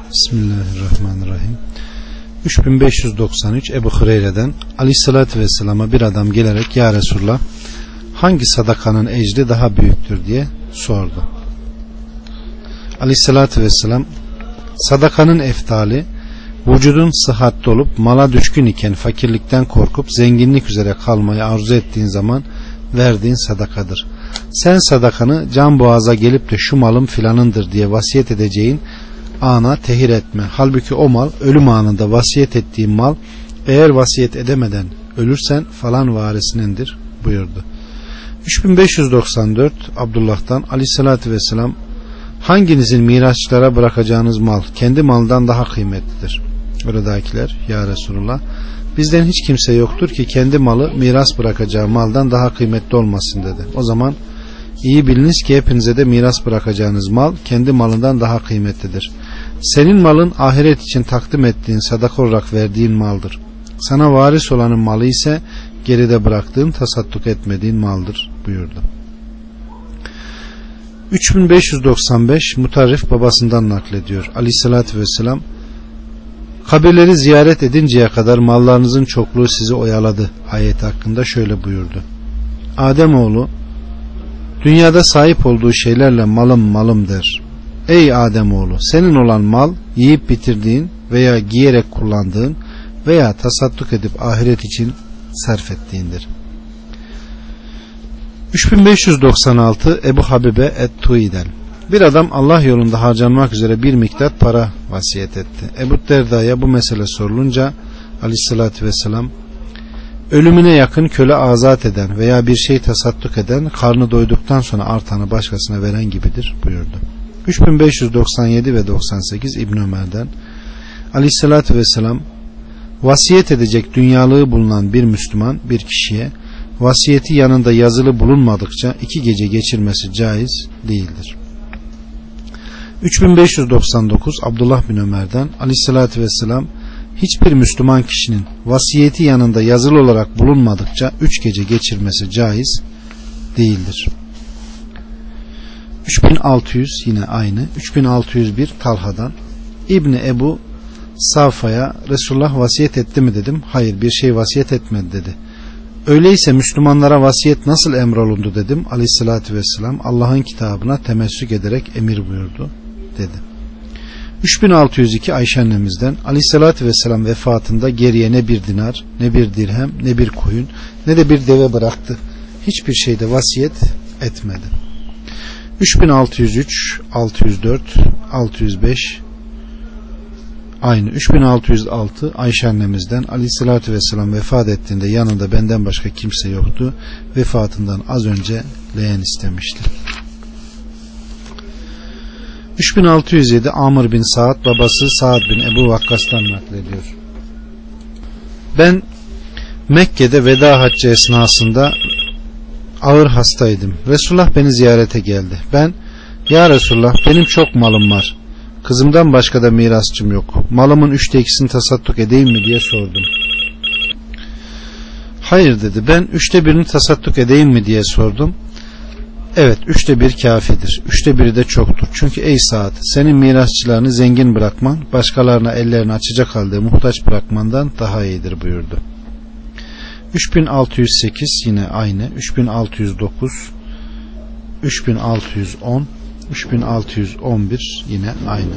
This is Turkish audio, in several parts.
Bismillahirrahmanirrahim. 3593 Ebu Hureyre'den Aleyhisselatü Vesselam'a bir adam gelerek ya Resulullah hangi sadakanın ecri daha büyüktür diye sordu. Aleyhisselatü Vesselam sadakanın eftali vücudun sıhhatli olup mala düşkün iken fakirlikten korkup zenginlik üzere kalmayı arzu ettiğin zaman verdiğin sadakadır. Sen sadakanı can boğaza gelip de şu malım filanındır diye vasiyet edeceğin ana tehir etme. Halbuki o mal ölüm anında vasiyet ettiğin mal eğer vasiyet edemeden ölürsen falan varisinindir buyurdu. 3594 Abdullah'tan Aleyhisselatü Vesselam hanginizin mirasçılara bırakacağınız mal kendi malından daha kıymetlidir? Oradakiler ya Resulullah bizden hiç kimse yoktur ki kendi malı miras bırakacağı maldan daha kıymetli olmasın dedi. O zaman iyi biliniz ki hepinize de miras bırakacağınız mal kendi malından daha kıymetlidir. Senin malın ahiret için takdim ettiğin sadaka olarak verdiğin maldır. Sana varis olanın malı ise geride bıraktığın tasadduk etmediğin maldır buyurdu. 3595 Mutarrif babasından naklediyor. Aleyhissalatü vesselam kabirleri ziyaret edinceye kadar mallarınızın çokluğu sizi oyaladı ayeti hakkında şöyle buyurdu. Ademoğlu dünyada sahip olduğu şeylerle malım malım der. Ey Ademoğlu senin olan mal yiyip bitirdiğin veya giyerek kullandığın veya tasadduk edip ahiret için sarf ettiğindir. 3596 Ebu Habibe et-Tuiden bir adam Allah yolunda harcanmak üzere bir miktar para vasiyet etti. Ebu Derda'ya bu mesele sorulunca Aleyhisselatü Vesselam ölümüne yakın köle azat eden veya bir şey tasadduk eden karnı doyduktan sonra artanı başkasına veren gibidir buyurdu. 3597 ve 98 İbn Ömer'den Aleyhisselatü Vesselam vasiyet edecek dünyalığı bulunan bir Müslüman bir kişiye vasiyeti yanında yazılı bulunmadıkça 2 gece geçirmesi caiz değildir. 3599 Abdullah bin Ömer'den Aleyhisselatü Vesselam hiçbir Müslüman kişinin vasiyeti yanında yazılı olarak bulunmadıkça 3 gece geçirmesi caiz değildir. 3600 yine aynı. 3601 Talha'dan İbni Ebu Safa'ya Resulullah vasiyet etti mi dedim. Hayır bir şey vasiyet etmedi dedi. Öyleyse Müslümanlara vasiyet nasıl emrolundu dedim. Aleyhissalatü vesselam Allah'ın kitabına temessük ederek emir buyurdu dedi. 3602 Ayşe annemizden Aleyhissalatü vesselam vefatında geriye ne bir dinar, ne bir dirhem, ne bir koyun, ne de bir deve bıraktı. Hiçbir şeyde vasiyet etmedi. 3603, 604, 605 aynı. 3606 Ayşe annemizden Aleyhissalatü vesselam vefat ettiğinde yanında benden başka kimse yoktu. Vefatından az önce leğen istemişti. 3607 Amr bin Saad babası Saad bin Ebu Vakkas'tan naklediyor. Ben Mekke'de veda haccı esnasında ağır hastaydım. Resulullah beni ziyarete geldi. Ben ya Resulullah benim çok malım var. Kızımdan başka da mirasçım yok. Malımın 3'te 2'sini tasadduk edeyim mi diye sordum. Hayır dedi. Ben 3'te 1'ini tasadduk edeyim mi diye sordum. Evet 3'te 1 kafidir. 3'te 1'i de çoktur. Çünkü ey Saad senin mirasçılarını zengin bırakman başkalarına ellerini açacak halde muhtaç bırakmandan daha iyidir buyurdu. 3608 yine aynı. 3609 3610 3611 yine aynı.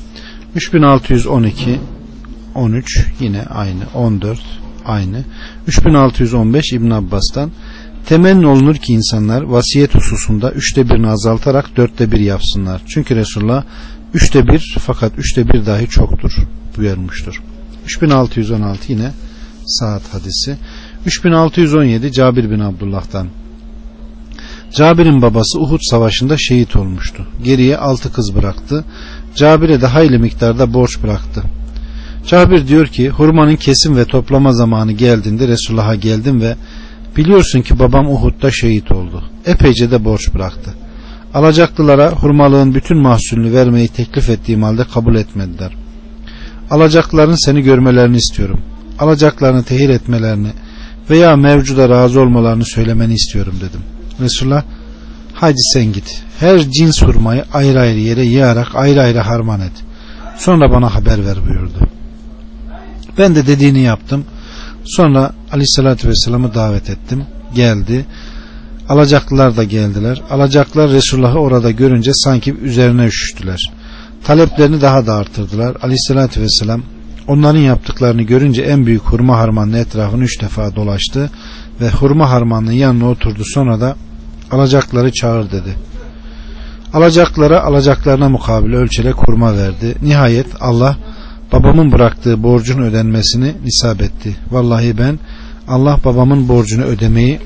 3612 13 yine aynı. 14 aynı. 3615 İbn Abbas'tan temenni olunur ki insanlar vasiyet hususunda 3'te 1'ini azaltarak 4'te 1 yapsınlar. Çünkü Resulullah 3'te 1 fakat 3'te 1 dahi çoktur buyurmuştur. 3616 yine Saat hadisi. 3617 Cabir bin Abdullah'tan Cabir'in babası Uhud savaşında şehit olmuştu. Geriye 6 kız bıraktı. Cabir'e de hayli miktarda borç bıraktı. Cabir diyor ki hurmanın kesim ve toplama zamanı geldiğinde Resulullah'a geldim ve biliyorsun ki babam Uhud'da şehit oldu. Epeyce de borç bıraktı. Alacaklılara hurmalığın bütün mahsulünü vermeyi teklif ettiğim halde kabul etmediler. Alacaklıların seni görmelerini istiyorum. Alacaklarını tehir etmelerini veya mevcuda razı olmalarını söylemeni istiyorum dedim. Resulullah haydi sen git. Her cins hurmayı ayrı ayrı yere yığarak ayrı ayrı harman et. Sonra bana haber ver buyurdu. Ben de dediğini yaptım. Sonra Aleyhisselatü Vesselam'ı davet ettim. Geldi. Alacaklılar da geldiler. Alacaklılar Resulullah'ı orada görünce sanki üzerine üşüştüler. Taleplerini daha da artırdılar. Aleyhisselatü Vesselam onların yaptıklarını görünce en büyük hurma harmanının etrafını 3 defa dolaştı ve hurma harmanının yanına oturdu. Sonra da alacakları çağır dedi. Alacaklara alacaklarına mukabil ölçerek hurma verdi. Nihayet Allah babamın bıraktığı borcun ödenmesini nisap etti. Vallahi ben Allah babamın borcunu ödemeyi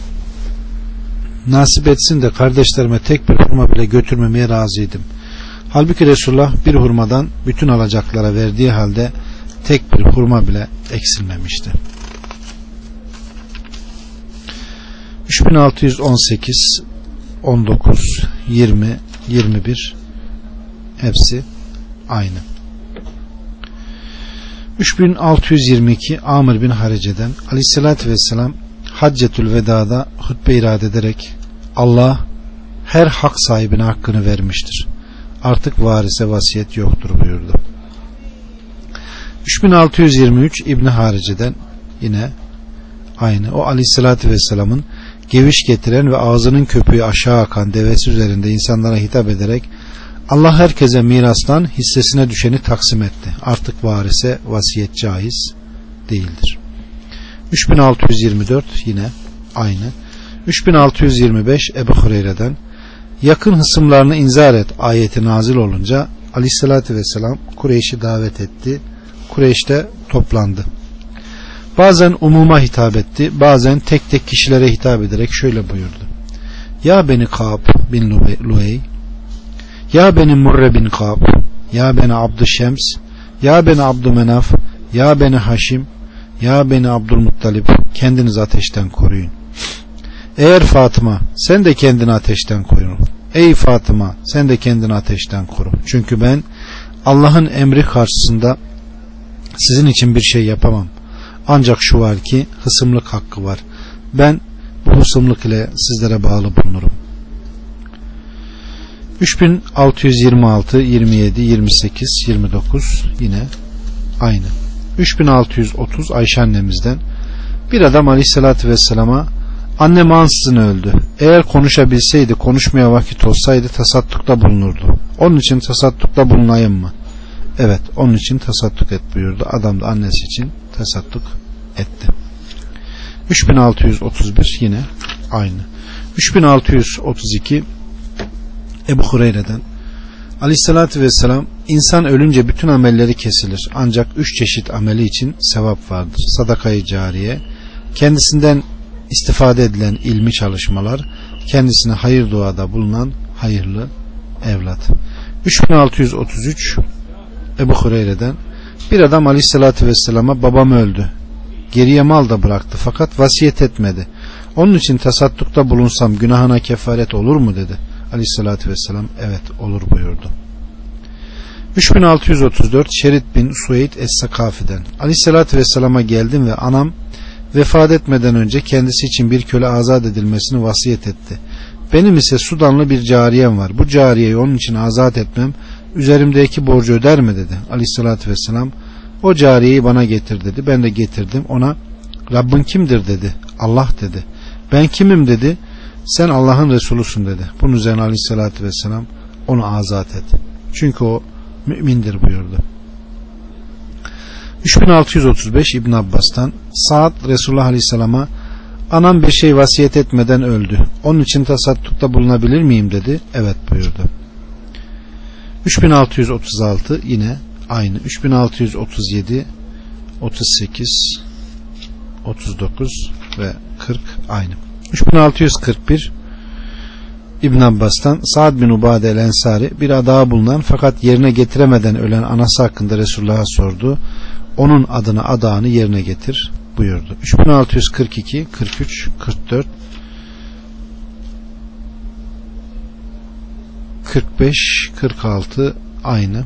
nasip etsin de kardeşlerime tek bir hurma bile götürmemeye razıydım. Halbuki Resulullah bir hurmadan bütün alacaklara verdiği halde tek bir hurma bile eksilmemişti. 3618, 19, 20, 21 hepsi aynı. 3622 Amr bin Harice'den Aleyhisselatü Vesselam Haccetül Veda'da hutbe irade ederek Allah her hak sahibine hakkını vermiştir. Artık varise vasiyet yoktur buyurdu. 3623 İbni Harice'den yine aynı. O Aleyhisselatü Vesselam'ın geviş getiren ve ağzının köpüğü aşağı akan devesi üzerinde insanlara hitap ederek Allah herkese mirastan hissesine düşeni taksim etti. Artık varise vasiyet caiz değildir. 3624 yine aynı. 3625 Ebu Hureyre'den yakın hısımlarını inzar et ayeti nazil olunca Aleyhisselatü Vesselam Kureyş'i davet etti. Kureyş'te toplandı. Bazen umuma hitap etti, bazen tek tek kişilere hitap ederek şöyle buyurdu. Ya beni Ka'b bin Luey, ya beni Murre bin Ka'b, ya beni Abdüşşems, ya beni Abdümenaf, ya beni Haşim, ya beni Abdülmuttalib, kendiniz ateşten koruyun. Eğer Fatıma, sen de kendini ateşten koru. Ey Fatıma, sen de kendini ateşten koru. Çünkü ben Allah'ın emri karşısında sizin için bir şey yapamam. Ancak şu var ki hısımlık hakkı var. Ben bu hısımlık ile sizlere bağlı bulunurum. 3626, 27, 28, 29 yine aynı. 3630 Ayşe annemizden bir adam Aleyhisselatü Vesselam'a annem ansızın öldü. Eğer konuşabilseydi, konuşmaya vakit olsaydı tasaddukta bulunurdu. Onun için tasaddukta bulunayım mı? Evet, onun için tasadduk et buyurdu. Adam da annesi için tasadduk etti. 3631 yine aynı. 3632 Ebu Hureyre'den Aleyhisselatü Vesselam insan ölünce bütün amelleri kesilir. Ancak 3 çeşit ameli için sevap vardır. Sadakayı cariye, kendisinden istifade edilen ilmi çalışmalar, kendisine hayır duada bulunan hayırlı evlat. 3633 Ebu Hureyre'den bir adam Aleyhisselatü Vesselam'a babam öldü. Geriye mal da bıraktı fakat vasiyet etmedi. Onun için tasaddukta bulunsam günahına kefaret olur mu dedi. Aleyhisselatü Vesselam evet olur buyurdu. 3634 Şerit bin Sueyd Es-Sakafi'den Aleyhisselatü Vesselam'a geldim ve anam vefat etmeden önce kendisi için bir köle azat edilmesini vasiyet etti. Benim ise Sudanlı bir cariyem var. Bu cariyeyi onun için azat etmem üzerimdeki borcu öder mi dedi. Aleyhissalatü vesselam o cariyeyi bana getir dedi. Ben de getirdim. Ona Rabbin kimdir dedi. Allah dedi. Ben kimim dedi. Sen Allah'ın Resulusun dedi. Bunun üzerine Aleyhissalatü vesselam onu azat et. Çünkü o mümindir buyurdu. 3635 İbn Abbas'tan Sa'd Resulullah Aleyhisselam'a anam bir şey vasiyet etmeden öldü. Onun için tasaddukta bulunabilir miyim dedi. Evet buyurdu. 3636 yine aynı. 3637 38 39 ve 40 aynı. 3641 İbn Abbas'tan Sa'd bin Ubade el-Ensari bir adağa bulunan fakat yerine getiremeden ölen anası hakkında Resulullah'a sordu. Onun adına adağını yerine getir buyurdu. 3642 43 44 45 46 aynı.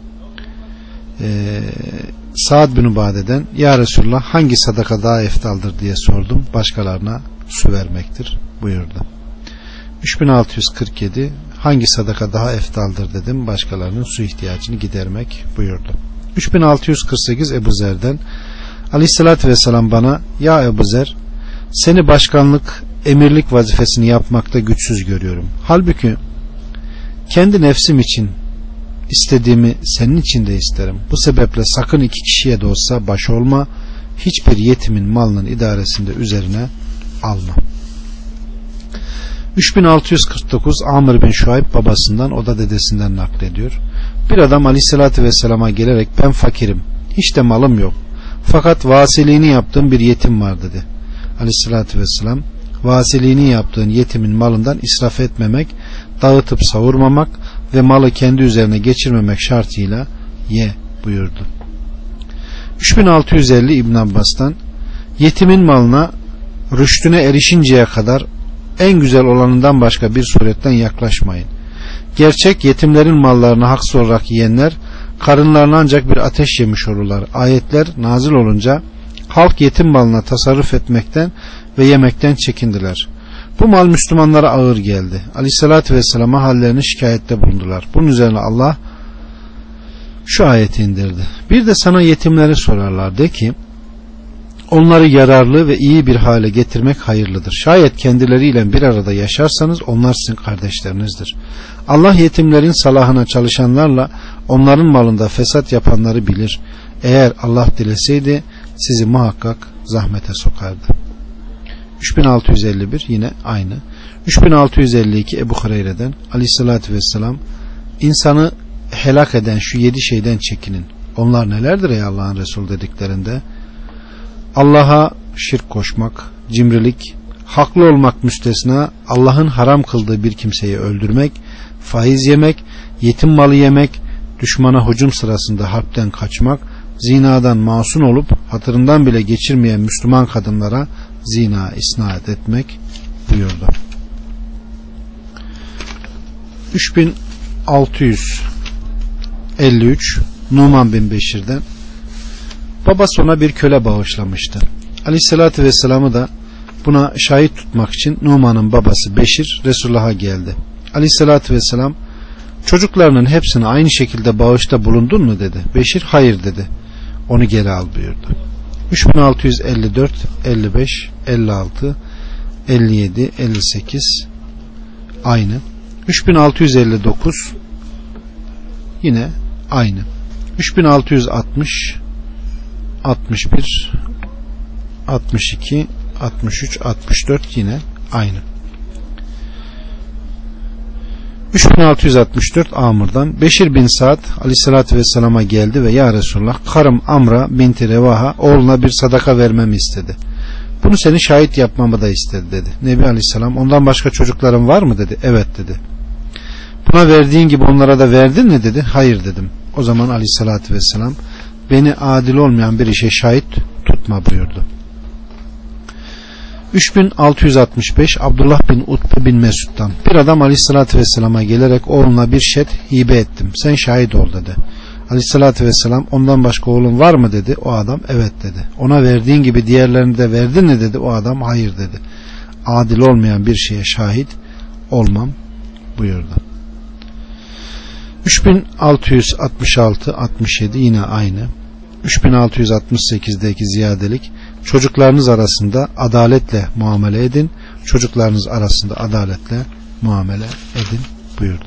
Sa'd bin Ubade'den ya Resulullah hangi sadaka daha eftaldır diye sordum. Başkalarına su vermektir buyurdu. 3647 hangi sadaka daha eftaldır dedim. Başkalarının su ihtiyacını gidermek buyurdu. 3648 Ebu Zer'den Aleyhisselatü Vesselam bana, ya Ebu Zer, seni başkanlık, emirlik vazifesini yapmakta güçsüz görüyorum. Halbuki kendi nefsim için istediğimi senin için de isterim. Bu sebeple sakın iki kişiye de olsa baş olma, hiçbir yetimin malının idaresinde üzerine alma. 3649 Amr bin Şuayb babasından, o da dedesinden naklediyor. Bir adam Aleyhisselatü Vesselam'a gelerek, ben fakirim, hiç de malım yok, fakat vasiliğini yaptığım bir yetim var dedi. Aleyhisselatü Vesselam, vasiliğini yaptığın yetimin malından israf etmemek, dağıtıp savurmamak ve malı kendi üzerine geçirmemek şartıyla ye buyurdu. 3650 İbn Abbas'tan, yetimin malına rüştüne erişinceye kadar en güzel olanından başka bir suretten yaklaşmayın. Gerçek yetimlerin mallarını haksız olarak yiyenler karınlarına ancak bir ateş yemiş olurlar. Ayetler nazil olunca halk yetim malına tasarruf etmekten ve yemekten çekindiler. Bu mal Müslümanlara ağır geldi. Aleyhissalatü Vesselam'a hallerini şikayette bulundular. Bunun üzerine Allah şu ayeti indirdi. Bir de sana yetimleri sorarlar, de ki onları yararlı ve iyi bir hale getirmek hayırlıdır. Şayet kendileriyle bir arada yaşarsanız onlar sizin kardeşlerinizdir. Allah yetimlerin salahına çalışanlarla onların malında fesat yapanları bilir. Eğer Allah dileseydi sizi muhakkak zahmete sokardı. 3651 yine aynı. 3652 Ebu Hureyre'den Aleyhisselatü Vesselam, insanı helak eden şu 7 şeyden çekinin. Onlar nelerdir ey Allah'ın Resulü dediklerinde, Allah'a şirk koşmak, cimrilik, haklı olmak müstesna Allah'ın haram kıldığı bir kimseyi öldürmek, faiz yemek, yetim malı yemek, düşmana hücum sırasında harpten kaçmak, zinadan masum olup hatırından bile geçirmeyen Müslüman kadınlara zina isnat etmek buyurdu. 3653 Numan bin Beşir'den, babası ona bir köle bağışlamıştı. Aleyhissalatü Vesselam'ı da buna şahit tutmak için Numan'ın babası Beşir Resulullah'a geldi. Aleyhissalatü Vesselam, çocuklarının hepsini aynı şekilde bağışta bulundun mu dedi. Beşir hayır dedi. Onu geri al buyurdu. 3654 55 56 57 58 aynı. 3659 yine aynı. 3660 61 62 63 64 yine aynı. 3664 Amr'dan, Beşir bin Sa'd Aleyhisselatü Vesselam'a geldi ve ya Resulullah, karım Amra binti Revaha oğluna bir sadaka vermemi istedi. Bunu seni şahit yapmamı da istedi dedi. Nebi Aleyhisselam, ondan başka çocukların var mı dedi. Evet dedi. Buna verdiğin gibi onlara da verdin mi dedi. Hayır dedim. O zaman Aleyhisselatü Vesselam, beni adil olmayan bir işe şahit tutma buyurdu. 3665 Abdullah bin Utbe bin Mesud'dan, bir adam Aleyhisselatü Vesselam'a gelerek oğluna bir şet hibe ettim, sen şahit ol dedi. Aleyhisselatü Vesselam, ondan başka oğlun var mı dedi. O adam evet dedi. Ona verdiğin gibi diğerlerini de verdin mi dedi. O adam hayır dedi. Adil olmayan bir şeye şahit olmam buyurdu. 3666 67 yine aynı. 3668'deki ziyadelik, çocuklarınız arasında adaletle muamele edin, çocuklarınız arasında adaletle muamele edin buyurdu.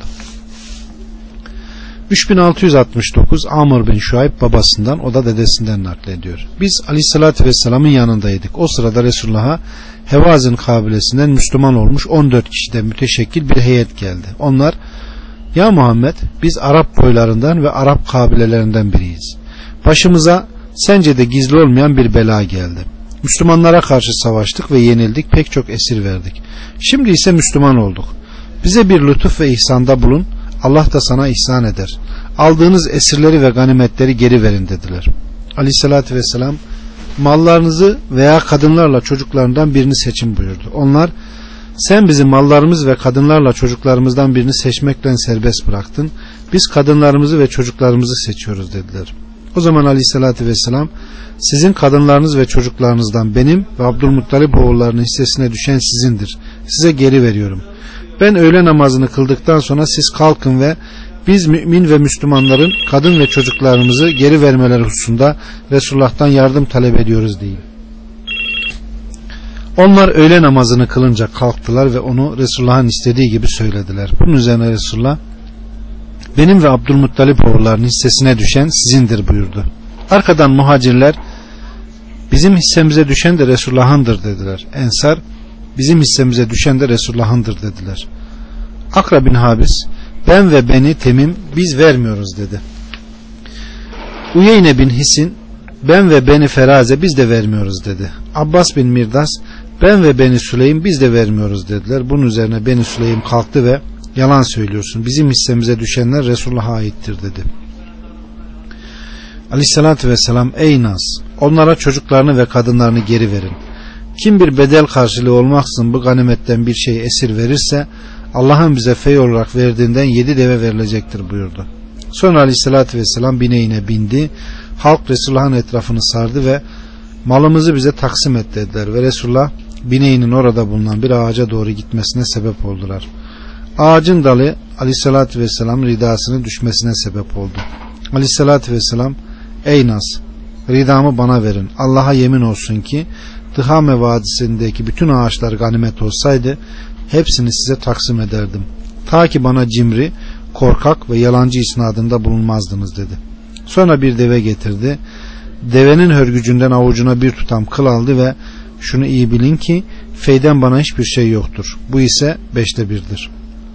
3669 Amr bin Şuayb babasından, o da dedesinden naklediyor. Biz Aleyhisselatü Vesselam'ın yanındaydık. O sırada Resulullah'a Hevazin kabilesinden Müslüman olmuş 14 kişiden müteşekkil bir heyet geldi. Onlar, ya Muhammed, biz Arap boylarından ve Arap kabilelerinden biriyiz. Başımıza sence de gizli olmayan bir bela geldi. Müslümanlara karşı savaştık ve yenildik, pek çok esir verdik. Şimdi ise Müslüman olduk. Bize bir lütuf ve ihsanda bulun, Allah da sana ihsan eder. Aldığınız esirleri ve ganimetleri geri verin dediler. Aleyhissalatü vesselam, mallarınızı veya kadınlarla çocuklarından birini seçin buyurdu. Onlar, sen bizi mallarımız ve kadınlarla çocuklarımızdan birini seçmekle serbest bıraktın. Biz kadınlarımızı ve çocuklarımızı seçiyoruz dediler. O zaman Aleyhisselatü Vesselam, sizin kadınlarınız ve çocuklarınızdan benim ve Abdülmuttalip oğullarının hissesine düşen sizindir. Size geri veriyorum. Ben öğle namazını kıldıktan sonra siz kalkın ve biz mümin ve Müslümanların kadın ve çocuklarımızı geri vermeleri hususunda Resulullah'tan yardım talep ediyoruz deyin. Onlar öğle namazını kılınca kalktılar ve onu Resulullah'ın istediği gibi söylediler. Bunun üzerine Resulullah, benim ve Abdülmuttalip oğullarının hissesine düşen sizindir buyurdu. Arkadan muhacirler, bizim hissemize düşen de Resulullah'ındır dediler. Ensar, bizim hissemize düşen de Resulullah'ındır dediler. Akra bin Habis, ben ve Beni Temim biz vermiyoruz dedi. Uyeyne bin Hisin, ben ve Beni Feraze biz de vermiyoruz dedi. Abbas bin Mirdas, ben ve Beni Süleym biz de vermiyoruz dediler. Bunun üzerine Beni Süleym kalktı ve yalan söylüyorsun, bizim hissemize düşenler Resulullah'a aittir dedi. Aleyhissalatü vesselam, ey Nas, onlara çocuklarını ve kadınlarını geri verin. Kim bir bedel karşılığı olmaksızın bu ganimetten bir şey esir verirse Allah'ın bize fey olarak verdiğinden 7 deve verilecektir buyurdu. Sonra Aleyhissalatü vesselam bineğine bindi. Halk Resulullah'ın etrafını sardı ve malımızı bize taksim et dediler ve Resulullah bineğinin orada bulunan bir ağaca doğru gitmesine sebep oldular. Ağacın dalı Aleyhissalatü vesselam ridasının düşmesine sebep oldu. Aleyhissalatü vesselam, ey Nas, ridamı bana verin. Allah'a yemin olsun ki Dıhame Vadisi'ndeki bütün ağaçlar ganimet olsaydı hepsini size taksim ederdim. Ta ki bana cimri, korkak ve yalancı isnadında bulunmazdınız dedi. Sonra bir deve getirdi. Devenin hörgücünden avucuna bir tutam kıl aldı ve şunu iyi bilin ki feyden bana hiçbir şey yoktur. Bu ise 1/5'dir.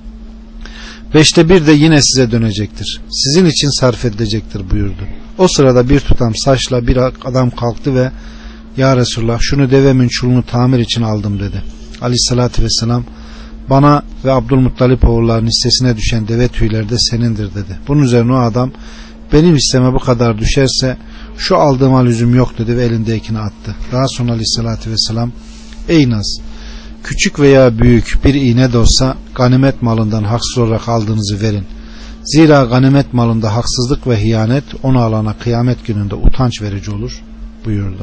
1/5 de yine size dönecektir. Sizin için sarf edilecektir buyurdu. O sırada bir tutam saçla bir adam kalktı ve ya Resulullah şunu devemin çulunu tamir için aldım dedi. Aleyhissalatü vesselam, bana ve Abdülmuttalip oğullarının hissesine düşen deve tüyleri de senindir dedi. Bunun üzerine o adam, benim hisseme bu kadar düşerse şu aldığıma lüzum yok dedi ve elindekini attı. Daha sonra Aleyhissalatü vesselam, ey Nas, küçük veya büyük bir iğne de olsa ganimet malından haksız olarak aldığınızı verin. Zira ganimet malında haksızlık ve hiyanet onu alana kıyamet gününde utanç verici olur buyurdu.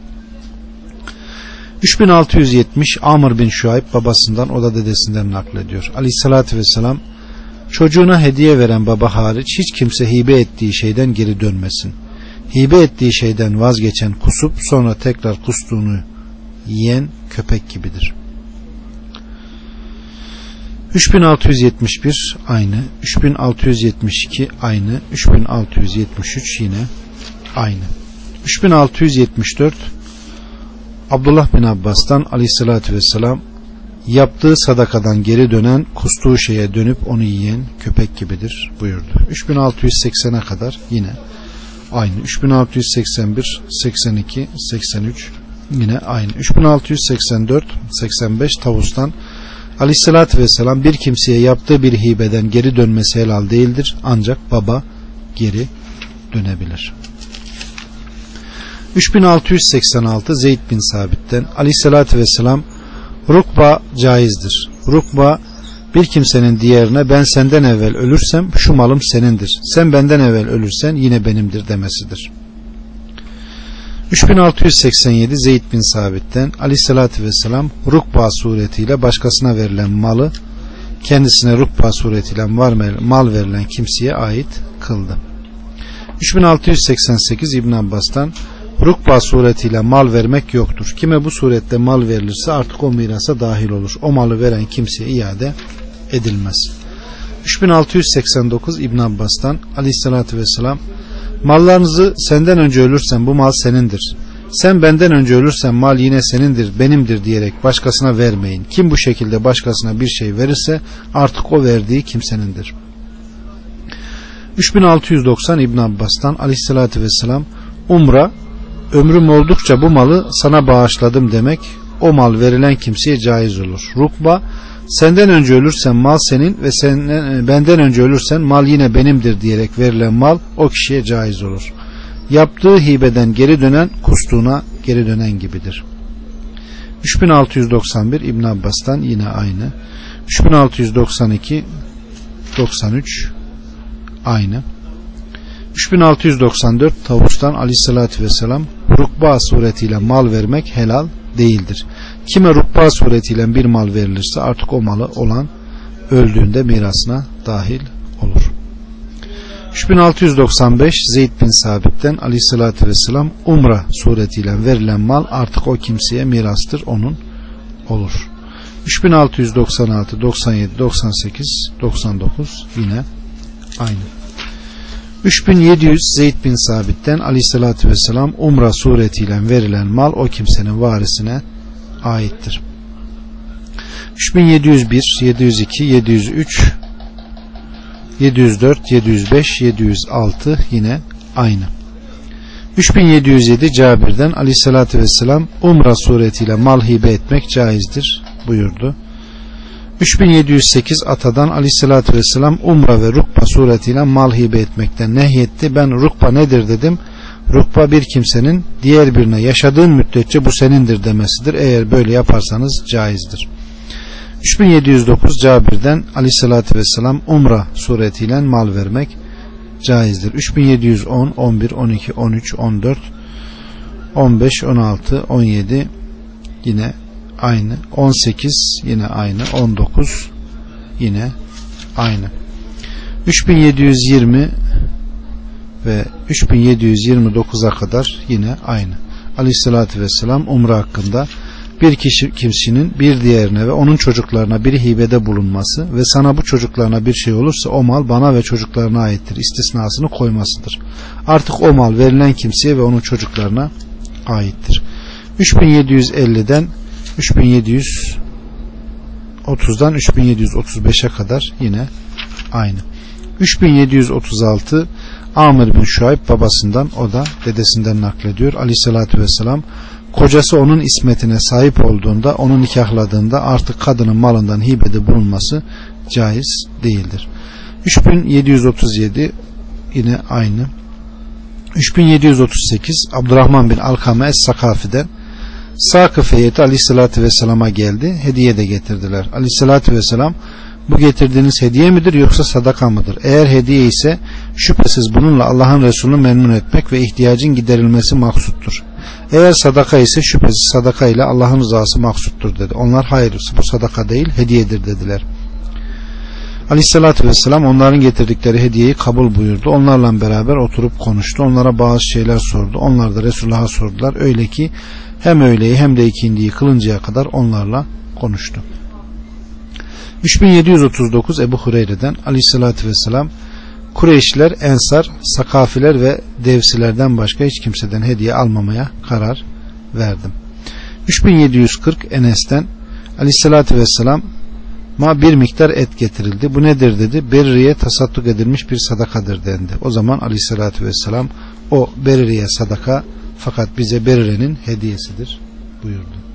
3670 Amr bin Şuayb babasından, o da dedesinden naklediyor. Aleyhissalatü vesselam, çocuğuna hediye veren baba hariç hiç kimse hibe ettiği şeyden geri dönmesin. Hibe ettiği şeyden vazgeçen kusup sonra tekrar kustuğunu yiyen köpek gibidir. 3671 aynı, 3672 aynı, 3673 yine aynı. 3674 Abdullah bin Abbas'tan Aleyhissalatü vesselam, yaptığı sadakadan geri dönen kustuğu şeye dönüp onu yiyen köpek gibidir buyurdu. 3680'e kadar yine aynı. 3681 82 83 yine aynı. 3684 85 Tavus'tan Aleyhissalatü vesselam, bir kimseye yaptığı bir hibeden geri dönmesi helal değildir, ancak baba geri dönebilir. 3686 Zeyd bin Sabit'ten Aleyhissalatü vesselam, rukba caizdir. Rukba bir kimsenin diğerine ben senden evvel ölürsem şu malım senindir, sen benden evvel ölürsen yine benimdir demesidir. 3687 Zeyd bin Sabit'ten Aleyhissalatü vesselam, rukba suretiyle başkasına verilen malı kendisine rukba suretiyle mal verilen kimseye ait kıldı. 3688 İbn Abbas'tan, rukba suretiyle mal vermek yoktur. Kime bu surette mal verilirse artık o mirasa dahil olur. O malı veren kimseye iade edilmez. 3689 İbn Abbas'tan Aleyhissalatü vesselam, mallarınızı senden önce ölürsen bu mal senindir. Sen benden önce ölürsen mal yine senindir, benimdir diyerek başkasına vermeyin. Kim bu şekilde başkasına bir şey verirse artık o verdiği kimsenindir. 3690 İbn Abbas'tan Aleyhissalatü vesselam, umra, ömrüm oldukça bu malı sana bağışladım demek, o mal verilen kimseye caiz olur. Rukba, senden önce ölürsen mal senin ve benden önce ölürsen mal yine benimdir diyerek verilen mal o kişiye caiz olur. Yaptığı hibeden geri dönen kustuğuna geri dönen gibidir. 3691 İbn Abbas'tan yine aynı. 3692 93 aynı. 3694 Tavus'tan Aleyhissalatü vesselam, rukba suretiyle mal vermek helal değildir. Kime rukba suretiyle bir mal verilirse artık o malı olan öldüğünde mirasına dahil olur. 3695 Zeyd bin Sabit'ten Aleyhisselatü Vesselam Umra suretiyle verilen mal artık o kimseye mirastır, onun olur. 3696 97 98 99 yine aynı. 3700 Zeyd bin Sabit'ten Aleyhisselatü Vesselam Umra suretiyle verilen mal o kimsenin varisine aittir. 3701 702 703 704 705 706 yine aynı. 3707 Cabir'den Aleyhisselatü Vesselam Umra suretiyle mal hibe etmek caizdir buyurdu. 3708 Atadan Aleyhisselatü Vesselam Umra ve Rukba suretiyle mal hibe etmekten nehyetti. Ben Rukba nedir dedim. Rukba bir kimsenin diğer birine yaşadığın müddetçe bu senindir demesidir. Eğer böyle yaparsanız caizdir. 3709 Cabir'den Aleyhisselatü Vesselam Umra suretiyle mal vermek caizdir. 3710 11 12 13 14 15 16 17 yine aynı. 18 yine aynı. 19 yine aynı. 3720 ve 3729'a kadar yine aynı. Aleyhissalatü vesselam umre hakkında bir kişinin bir diğerine ve onun çocuklarına bir hibede bulunması ve sana bu çocuklarına bir şey olursa o mal bana ve çocuklarına aittir istisnasını koymasıdır. Artık o mal verilen kimseye ve onun çocuklarına aittir. 3750'den 3730'dan 3735'e kadar yine aynı. 3736 Amr bin Şuayb babasından, o da dedesinden naklediyor. Aleyhissalatü vesselam kocası onun ismetine sahip olduğunda, onu nikahladığında artık kadının malından hibede bulunması caiz değildir. 3737 yine aynı. 3738 Abdurrahman bin Alkame Es-Sakafi'den Sakıf heyeti Aleyhissalatü vesselama geldi. Hediye de getirdiler. Aleyhissalatü vesselam bu getirdiğiniz hediye midir yoksa sadaka mıdır? Eğer hediye ise şüphesiz bununla Allah'ın Resulü'nü memnun etmek ve ihtiyacın giderilmesi maksuttur. Eğer sadaka ise şüphesiz sadaka ile Allah'ın rızası maksuttur dedi. Onlar hayır bu sadaka değil hediyedir dediler. Aleyhissalatü vesselam onların getirdikleri hediyeyi kabul buyurdu. Onlarla beraber oturup konuştu. Onlara bazı şeyler sordu. Onlar da Resulullah'a sordular. Öyle ki hem öğleyi hem de ikindiyi kılıncaya kadar onlarla konuştu. 3739 Ebu Hureyre'den Aleyhissalatü vesselam Kureyşliler, Ensar, Sakafiler ve Devsilerden başka hiç kimseden hediye almamaya karar verdim. 3740 Enes'ten Aleyhissalatü vesselam bir miktar et getirildi. Bu nedir dedi. Berriye tasadduk edilmiş bir sadakadır dendi. O zaman Aleyhissalatü vesselam o Berriye sadaka fakat bize Berriye'nin hediyesidir buyurdu.